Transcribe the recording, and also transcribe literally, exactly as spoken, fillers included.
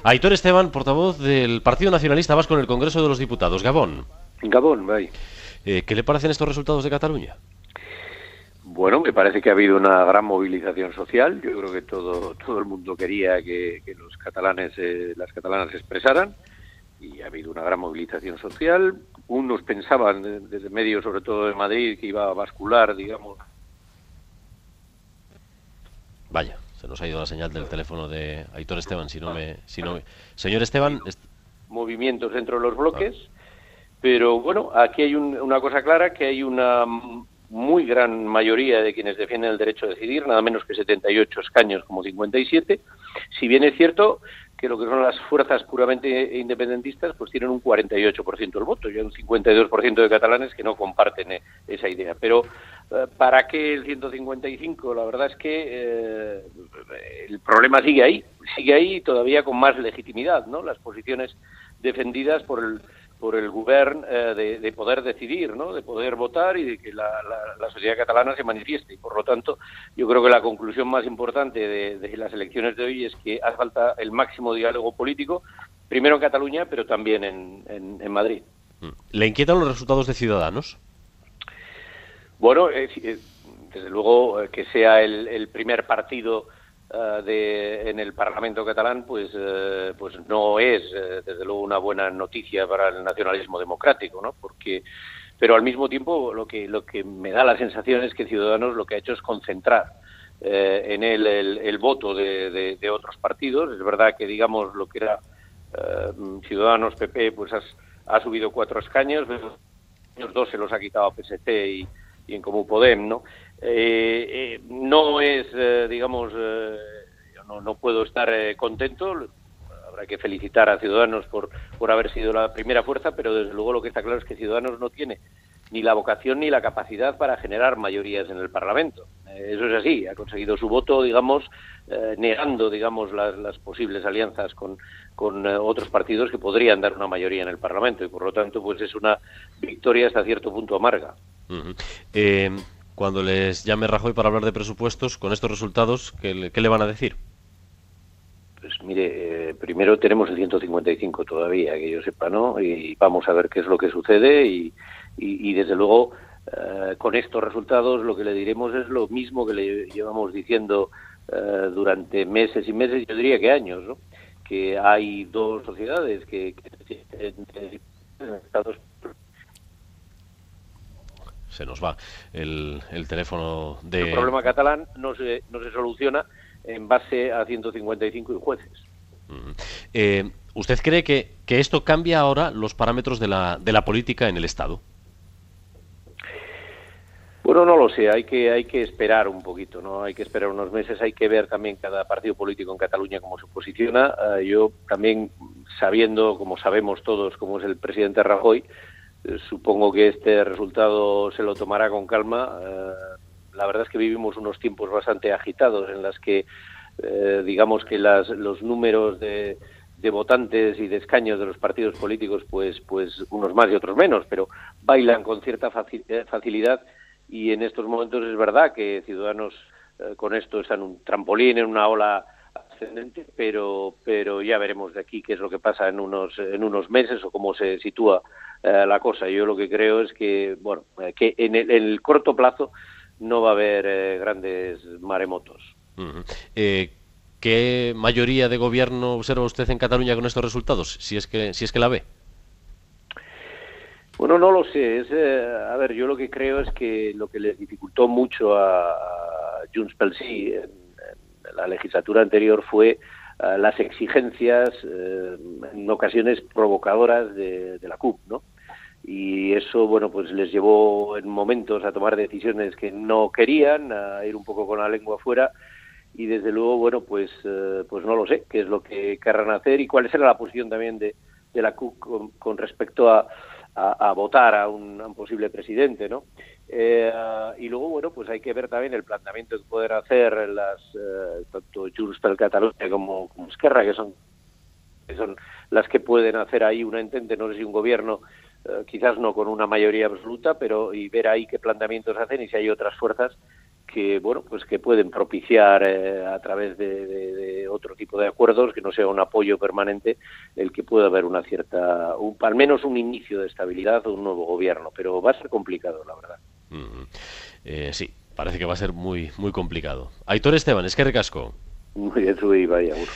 Aitor Esteban, portavoz del Partido Nacionalista Vasco en el Congreso de los Diputados. Gabón. Gabón, bye. Eh, ¿Qué le parecen estos resultados de Cataluña? Bueno, me parece que ha habido una gran movilización social. Yo creo que todo todo el mundo quería que, que los catalanes, eh, las catalanas se expresaran, y ha habido una gran movilización social. Unos pensaban, desde medios, sobre todo de Madrid, que iba a bascular, digamos. Vaya, se nos ha ido la señal del teléfono de Aitor Esteban, si no me... Si no me... Señor Esteban... Est... Movimientos dentro de los bloques, ah. Pero bueno, aquí hay un, una cosa clara, que hay una muy gran mayoría de quienes defienden el derecho a decidir, nada menos que setenta y ocho escaños como cincuenta y siete, si bien es cierto que lo que son las fuerzas puramente independentistas pues tienen un cuarenta y ocho por ciento del voto, y hay un cincuenta y dos por ciento de catalanes que no comparten eh, esa idea. Pero eh, ¿para qué el ciento cincuenta y cinco? La verdad es que eh, el problema sigue ahí, sigue ahí todavía con más legitimidad, ¿no? Las posiciones defendidas por el por el govern eh, de, de poder decidir, ¿no? De poder votar y de que la, la, la sociedad catalana se manifieste. Y por lo tanto, yo creo que la conclusión más importante de, de las elecciones de hoy es que hace falta el máximo diálogo político, primero en Cataluña, pero también en, en, en Madrid. ¿Le inquietan los resultados de Ciudadanos? Bueno, eh, desde luego eh, que sea el, el primer partido Uh, de, en el Parlamento catalán, pues uh, pues no es, uh, desde luego, una buena noticia para el nacionalismo democrático, ¿no? Porque, pero al mismo tiempo, lo que lo que me da la sensación es que Ciudadanos lo que ha hecho es concentrar uh, en él el, el voto de, de, de otros partidos. Es verdad que, digamos, lo que era uh, Ciudadanos, P P, pues has, ha subido cuatro escaños, los dos se los ha quitado a P S C y, y en Comú Podem, ¿no? Eh, eh, no es, eh, digamos, eh, yo no, no puedo estar eh, contento. Habrá que felicitar a Ciudadanos por, por haber sido la primera fuerza, pero desde luego lo que está claro es que Ciudadanos no tiene ni la vocación ni la capacidad para generar mayorías en el Parlamento. Eh, eso es así, ha conseguido su voto, digamos, eh, negando, digamos, las, las posibles alianzas con, con eh, otros partidos que podrían dar una mayoría en el Parlamento, y por lo tanto, pues es una victoria hasta cierto punto amarga. Uh-huh. eh... Cuando les llame Rajoy para hablar de presupuestos, con estos resultados, ¿qué le, qué le van a decir? Pues mire, eh, primero tenemos el ciento cincuenta y cinco todavía, que yo sepa, ¿no? Y vamos a ver qué es lo que sucede y, y, y desde luego, eh, con estos resultados lo que le diremos es lo mismo que le llevamos diciendo eh, durante meses y meses, yo diría que años, ¿no? Que hay dos sociedades que, que en Estados Se nos va el, el teléfono de... El problema catalán no se, no se soluciona en base a ciento cincuenta y cinco y jueces. Uh-huh. eh, ¿Usted cree que, que esto cambia ahora los parámetros de la, de la política en el Estado? Bueno, no lo sé, hay que hay que esperar un poquito, ¿no? Hay que esperar unos meses, hay que ver también cada partido político en Cataluña cómo se posiciona. Uh, yo también, sabiendo, como sabemos todos, cómo es el presidente Rajoy, supongo que este resultado se lo tomará con calma. Eh, la verdad es que vivimos unos tiempos bastante agitados en las que, eh, digamos que las, los números de, de votantes y de escaños de los partidos políticos, pues, pues unos más y otros menos, pero bailan con cierta facilidad, y en estos momentos es verdad que Ciudadanos eh, con esto está en un trampolín, en una ola ascendente, pero pero ya veremos de aquí qué es lo que pasa en unos en unos meses o cómo se sitúa eh, la cosa. Yo lo que creo es que bueno eh, que en el, en el corto plazo no va a haber eh, grandes maremotos. Uh-huh. eh, ¿Qué mayoría de gobierno observa usted en Cataluña con estos resultados, si es que si es que la ve? Bueno, no lo sé. Es, eh, a ver, yo lo que creo es que lo que les dificultó mucho a, a Junts pel Sí en, en la legislatura anterior fue uh, las exigencias, eh, en ocasiones provocadoras, de, de la C U P, ¿no? Y eso, bueno, pues les llevó en momentos a tomar decisiones que no querían, a ir un poco con la lengua afuera, y desde luego, bueno, pues eh, pues no lo sé qué es lo que querrán hacer y cuál será la posición también de, de la C U P con, con respecto a A, a votar a un, a un posible presidente, ¿no? Eh, y luego, bueno, pues hay que ver también el planteamiento que pueden hacer las eh, tanto Junts per Catalunya como, como Esquerra, que son que son las que pueden hacer ahí una entente, no sé si un gobierno, eh, quizás no con una mayoría absoluta, pero y ver ahí qué planteamientos hacen y si hay otras fuerzas que bueno pues que pueden propiciar eh, a través de, de, de otro tipo de acuerdos, que no sea un apoyo permanente, el que pueda haber una cierta, un, al menos un inicio de estabilidad o un nuevo gobierno, pero va a ser complicado, la verdad. Mm-hmm. eh, sí, parece que va a ser muy muy complicado. Aitor Esteban, eskerrik asko. Muy bien, Zui, vaya.